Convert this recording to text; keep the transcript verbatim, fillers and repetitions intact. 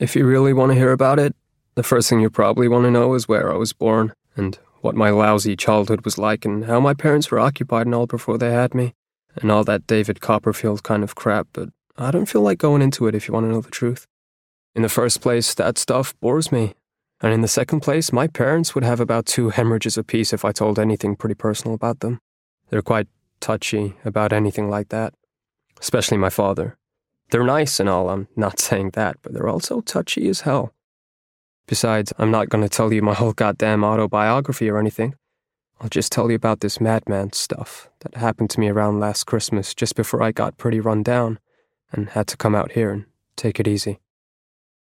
If you really want to hear about it, the first thing you probably want to know is where I was born, and what my lousy childhood was like, and how my parents were occupied and all before they had me, and all that David Copperfield kind of crap, but I don't feel like going into it if you want to know the truth. In the first place, that stuff bores me, and in the second place, my parents would have about two hemorrhages apiece if I told anything pretty personal about them. They're quite touchy about anything like that, especially my father. They're nice and all, I'm not saying that, but they're also touchy as hell. Besides, I'm not going to tell you my whole goddamn autobiography or anything. I'll just tell you about this madman stuff that happened to me around last Christmas just before I got pretty run down and had to come out here and take it easy.